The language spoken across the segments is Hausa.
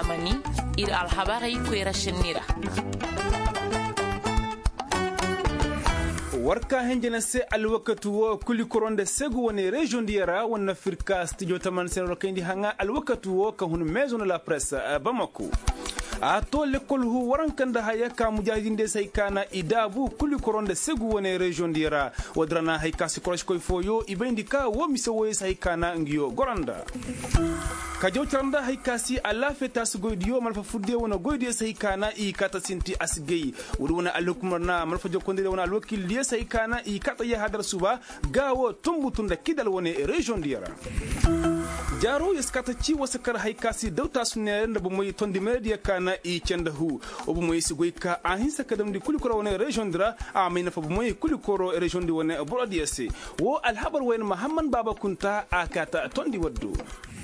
tamani ir alhabari kwera shinira warka henjena se alwakatu wo kuli koronde segu woni region diara wonna firka studio taman sen rokindi hanga alwakatu wo ka hun maison de la presse Bamako a to lekol hu warankanda haya ka mujahidinde say kana idabu kuli koronde segu woni region diara wadrana hay kasi korosh koy foyo ibendika wo misawo say kana ngiyo goranda ka jawtaranda hay kasi alla feta su goydiyo malfa fudde wona goydiyo say kana I kata sinti asgey wona alukumna malfa jokonde wona alwakil liya say kana I kata ya hadar suba gawo tumbutunda kidal woni region diara jaro yaskata ci wasakar hay kasi dawta sunne nda bu moy tondi media kana I cendahu obu moy sigoy ka a hinsa kadam di kulikoro woni region dira a mayna fa bu moy kulikoro region di woni brodiyese wo alhabar wen muhammad baba kunta akata tondi waddu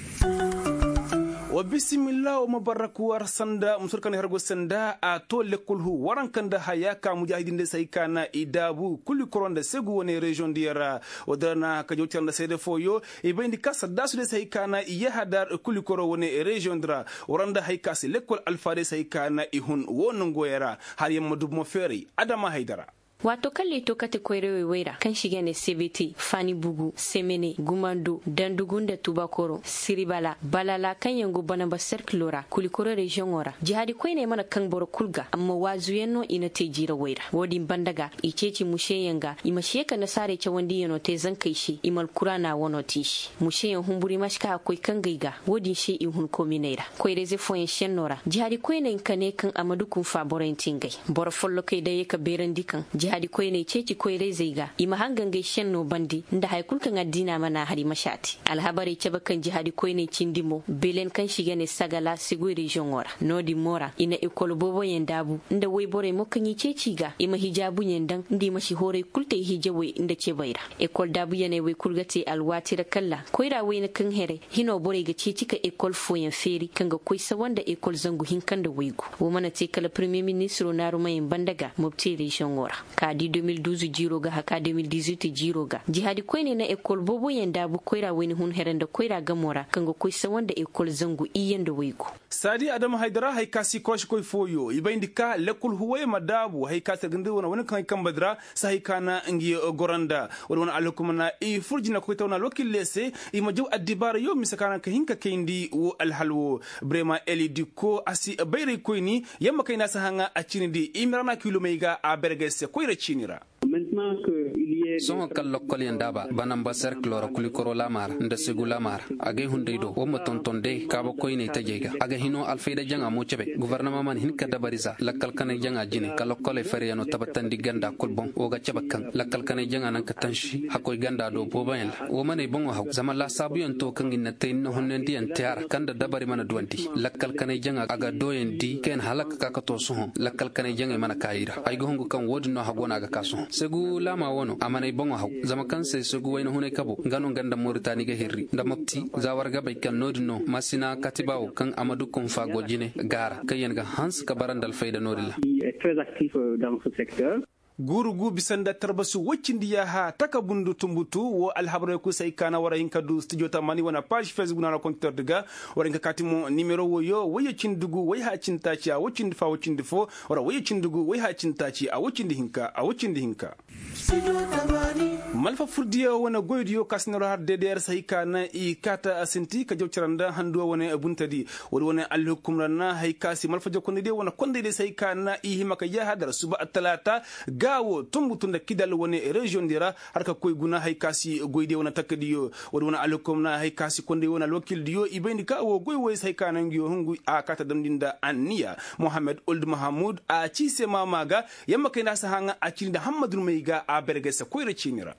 wa bismillah wa mubaraku war sanda musurkan hargo sanda a to lekulhu warankanda hayaka mujahidinde say kana idabu kulli koronda segu woni region diara wadana ka jotanda sede foyo e bendi kasa dasude say kana yahadar kulli koro woni region dra waranda haykasi lekol alfade say kana ihun wonongo yara har yamma dubmo feri adama haydara wato kalle to kate koyrewe wera kan shige ne CVT Fani Bugu Semene Gumando Dandugunda Tubakoro Siribala Balala kan yango banamba circulora kulikoro region ora jihadi koyne mana kan boro kulga amma wazu yenno ina te jira wera wodi bandaga iceci mushe yanga imasheka na sare ce wandi yano te zankai shi imal kurana wono tishi mushe yan humburi mashka akoy kan gaiga wodi shi ihun kominaira koyre ze foyen shennora jihadi koyne kane kan amadu kun fa borentingai boro follo kay da yeka berandikan hadi koyne ceci koyre zeiga ima hangange shenno bandi nda hay kulkan addina mana hari mashati alhabari cabakan jihadi koyne cindimo belen kan shigene sagala siguri region ora nodi mora ina ekol bobo yendabu nda way bore mokanyi ceci ga ima hijabu yendan ndi mashi hore kulte hijawe nda cebaira ekol dabu yene way kulgati alwatira kalla koyra way na kan here hino bore ga ceci ka ekol foyen feri kanga koysa wanda ekol zangu hinkanda waygu wo mana te kala premier ministre na rumayin bandaga mubti region ora kadi 2012 jiro ga haka 2018 jiro ga jihadi koyne na ekol bobo yanda bu koyra wani hun herenda koyra gamora kanga koysa wanda ekol zangu iyenda waygo sadi adam haidara hay kasi kosh koy foyo ibayndika lekul huwe madabu hay kasi gande wona kan kan badra sai kana ngi goranda wona alakumna I furjina ko tawna lokil lese I majaw adibara yo misakana ka hinka kendi wo alhalwo brema elidiko asi bayre koyni yamma kayna sahanga achinidi imirana kilomega a bergese koyra chinira maintenant que il y a son kallo kolien daba banamba cercle kulikoro lamar nda segu lamar age hundeydo o matontonde kaba koyne tajega aga hino alfayda janga mo cebe gouvernement man hin kada barisa lakkal kanay janga jine kallo kole feriyano tabatandi ganda kolbon o ga cebakan lakkal kanay janga nan katanshi hakoy ganda do bobayel o mane bongo haw zaman la sabu yonto kangina tayno honnendi en tiara kanda dabari mana duwanti lakkal kanay janga aga doyendi ken halak kakato sohon lakkal kanay janga mana kayira ay go hongo kan wodino hagona aga kaso segu lama wono amanay bongo haw zama kan se segu wayno hunay kabo ngano ganda Mauritanie ga herri nda mopti zawarga bay kan nodino masina katibaw kan amadu kon fa gojine gara kayen ga hans ka barandal fayda norilla est très actif dans ce secteur. gurugu bisanda tarbasu wacindiya ha takabundu tumbutu wo alhabre ku sai kana wara hinka du studio tamani wana page Facebook na compteur diga wara hinka katimo numero wo yo waye cindugu way ha cintaci a wacindi fa wacindi fo wara waye cindugu way ha cintaci a wacindi hinka studio tamani malfa furdiya wana goydiyo kasnero har DDR sai kana I kata asinti ka jawcaranda hando wana buntadi wana alhukumrana hay kasi malfa jokonde de wana konde de sai kana I himaka ya hadar suba atalata gawo tumbutunda kidal woni region dira harka koy guna hay kasi goyde wona takadiyo wona alkom na hay kasi konde wona lokil diyo ibendi ka wo goy woy say kana ngiyo hungu a kata damdinda anniya Mohammed Ould Mahamoud a ci se mamaga yamma kayna sa hanga a cinda Hamadou Meiga a bergesa koyre cinira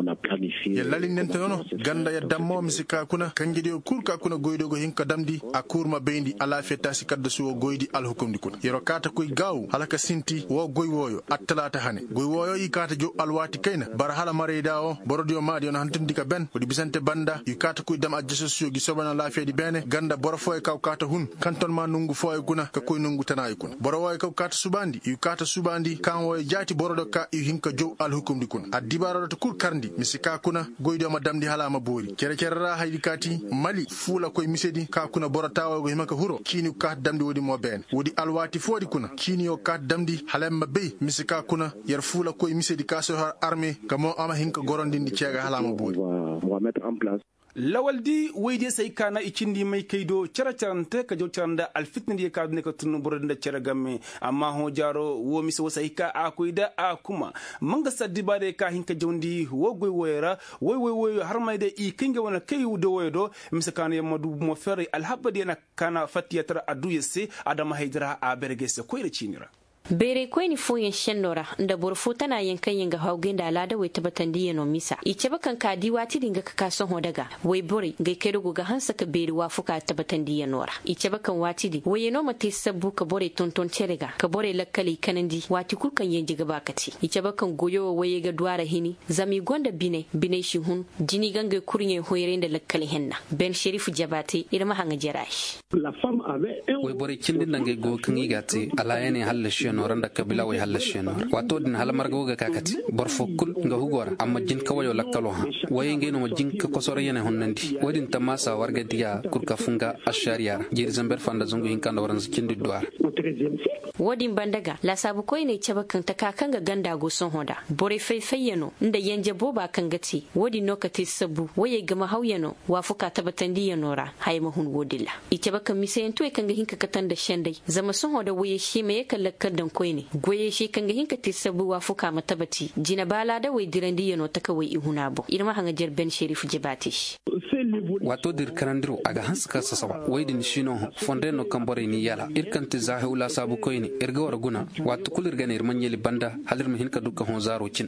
yallali nento yono ganda ya dammo misika kuna kangidi kurka kuna goydo go hinka damdi a kurma bendi ala fetasi kadda suwo goydi al hukumdi kun yero kata koy gaw halaka sinti wo goy woyo attalata hane goy woyo yi kata jo alwati kayna bar hala mareda o borodio maadi on hantindi ka ben wodi bisante banda yi kata koy dam ajjo suyo gi sobana la fedi bene ganda boro foy kaw kata hun kanton ma nungu foy kuna ka koy nungu tanay kun boro woy kaw kata subandi yi kata subandi kan woy jati borodo ka yi hinka jo al hukumdi kun adibaro to kur karndi misika kuna goydo ma damdi halama bori kere ra haydi kati mali fula koy misedi ka kuna boratawa go himaka huro kini ka damdi wodi mo ben wodi alwati fodi kuna kini yo ka damdi halemma be misika kuna yer fula koy misedi ka so armée kamo ama hinka gorondindi ciega halama bori lawaldi weyde say kana icindi may kaydo carante ka jow caranda al fitnadi ka ne ko tunu boranda caragamme amma ho jaro wo miso sayka akoyda akuma manga saddi bade ka hinka jawndi wo goy woyra woy har mayde I kinga wona kayu do woydo misakana yamadu mo fere al habadi na kana fatiyatra adu yesse adama haydra a bergese koyre cinira bere koyni foyen shenora nda borfo tana yankan yanga hawgenda alada wai tabatandi yano misa ice bakan kadi wati dinga ka kason hodaga wai bore ga kedo ga hansa ka bere wafuka tabatandi yanora ice bakan wati di wai no mate sabbu ka bore tonton terega ka bore lakkali kanandi wati kulkan yenji ga bakati ice bakan goyo wai ga duara hini zami gonda bine shi hun jini ganga kurnye hoyre da lakkali henna ben sherifu jabate irma hanga jerash wai bore kindin nange go kan igati alayane hallashi noranda kabila way halasheno wato din hala margo ga kakati borfo kul nga hugora amma jin kawayo lakkalo ha way ngeno mo jin ka kosore yene honnandi wadin tamasa warga diya kurka funga ashariya jiri zamber fanda zungu hinkanda waran kindi duar wadin bandaga la sabu koy ne cabakan ta kakan ga ganda go son hoda bore fayyano inda yanje boba kan gati wadi nokati sabu waye gama hawyano wafuka tabatandi yanora hayma hun wodilla ite bakan misayen to kan ga hinka katan da shandai zama son hoda waye shi me kallakar dan koy ne goye shi kan ga hinka tisabu wafuka matabati jina bala da wai dirandi yano ta kawai ihunabo irma hanga jerben sherifu jibatish wato dir karandiro aga hanska sasawa waydin shino fonde no kambore ni yala irkanti zahula sabu koyni irga warguna wato kulirga ne irmanyeli banda halir mihin ka dukka hon zaro cin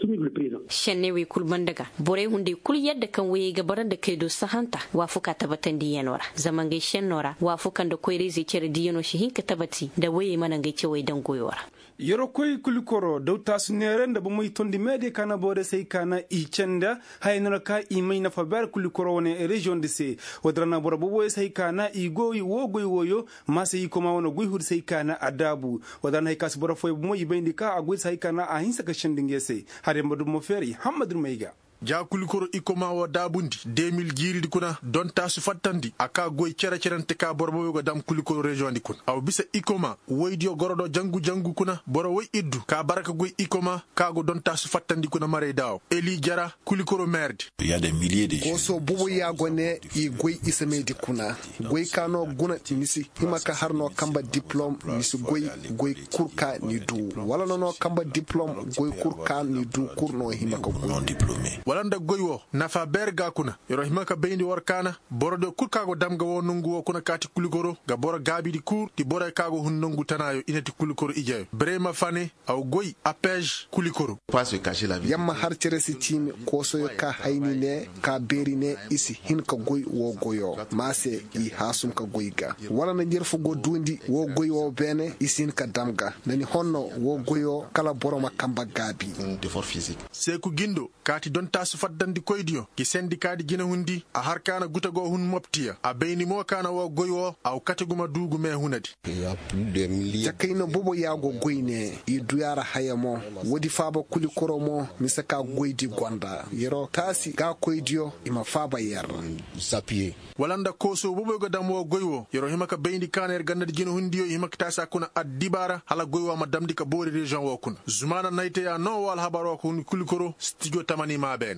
shanne we kul bandaga bore hunde kul yadda kan waye gabaran da kai do sahanta wafuka tabatan diyanora zaman gai shennora wafukan da koyre zai cire diyano shi hinka tabati da waye manan gai ce wai dan goyora yoro koy kulikoro dawta suneren da bamuy tondi mede kana bode sey kana I cenda haynara ka I may na faber kulikoro woni region de se wadrana bora bobo sey kana I goy wo goy woyo masa I koma wono goy hur sey kana adabu wadrana hay kas bora foy moy bendi ka agoy sey kana a hinsa ka shendinge sey hare mbadu mo feri hamadou mayga ja kulikoro ikoma wa dabundi 2000 giridi kuna don tasu fattandi aka goy cerante ka borbo go dam kulikoro region di kun aw bisa ikoma woydio gorodo jangu kuna boro woy iddu ka baraka goy ikoma ka go don tasu fattandi kuna mare daw eli jara kulikoro merde il y a des milliers de koso bubu ya gone I goy isemedi kuna goy kano guna timisi himaka harno kamba diplôme misi goy kurka ni du wala no kamba diplôme goy kurka ni du kurno himaka non diplômé walanda goywo nafa berga kuna yoro himaka bendi warkana borodo kurkago damga wo nungu wo kuna kati kulikoro ga boro gabidi kur ti boro kago hun nungu tanayo inati kulikoro ijayo brema fane aw goy apej kulikoro pas se cacher la vie yamma har ceresi timi koso ka hayni ne ka beri ne isi hinka goy wo goyo mase I hasum ka goyga wala na jerfu go dundi wo goy wo bene isin ka damga nani honno wo goyo kala boro makamba gabi d'effort physique seku gindo kati don tasu faddandi koydiyo ki sendikadi gina hundi a har kana gutago hun moptiya a beyni mo kana wo goyo aw kateguma dugu me hunadi jakayno bobo yago goyne I duyara hayamo wodi faba kulikoro mo misaka goydi gonda yero tasi ga koydiyo ima faba yer sapier walanda koso bobo go dam wo goyo yero himaka beyndi kana er gannadi gina hundiyo himaka tasa kuna addibara hala goyo ma damdi ka bori region wo kuna zumana nayte ya no wal habaro ko kulikoro studio tamani ma ben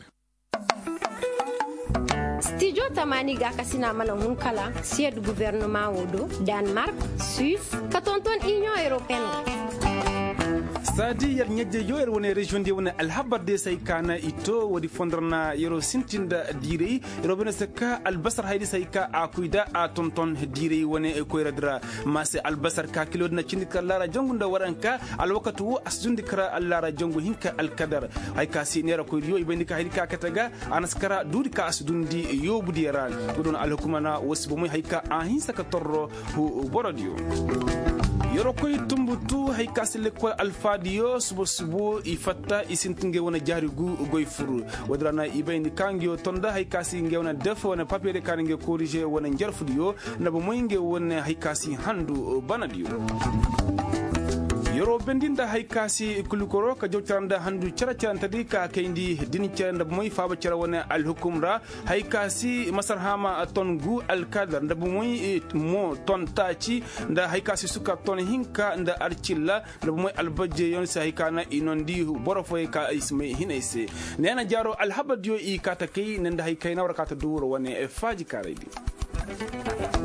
Studio Tamani ga kasina mana hunkala siège gouvernement wodo Danemark, Suisse, katonton Union européenne. sadi yar nyejje yoyer woni region de woni alhabarde say kana ito wodi fondrana yero sintinda direy robena saka albasar haydi say ka akuida a tonton direy woni e koyradra mase albasar ka kilo na cindika lara jangunda waranka alwakatu asjundikra allara jangu hinka alkadar ay ka sinera ko yo ibandi ka haydi ka kataga anaskara dudi ka asdundi yobudi yaran gudon alhukumana wasbu muy hayka a hinsa ka torro hu borodio yoro koy tumbutu hay kasile ko alfadiyo subo ifatta isintinge wona jari gu goy furu wadrana ibayni kangyo tonda hay kasi ngewna defo wona papier kan nge corriger wona jarfudiyo nabo moynge wona hay kasi handu banadiyo yoro bendinda hay kasi kulikoro ka jawtaranda handu caracantadi ka kayndi dini caranda moy faba cara wona al hukumra hay kasi masarhama ton gu al kadar nda moy mo ton taci nda hay kasi suka ton hinka nda arcilla nda moy al badje yon sa hikana inondi borofo ka isme hinese nena jaro al habadio i kata kay nda hay kayna wara kata duro wona e faji karaydi